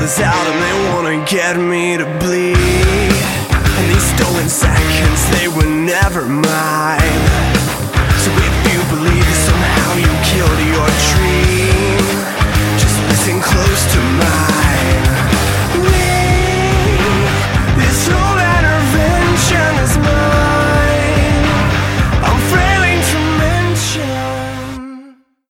guns out and they wanna get me to bleed. And these stolen seconds, they were never mine.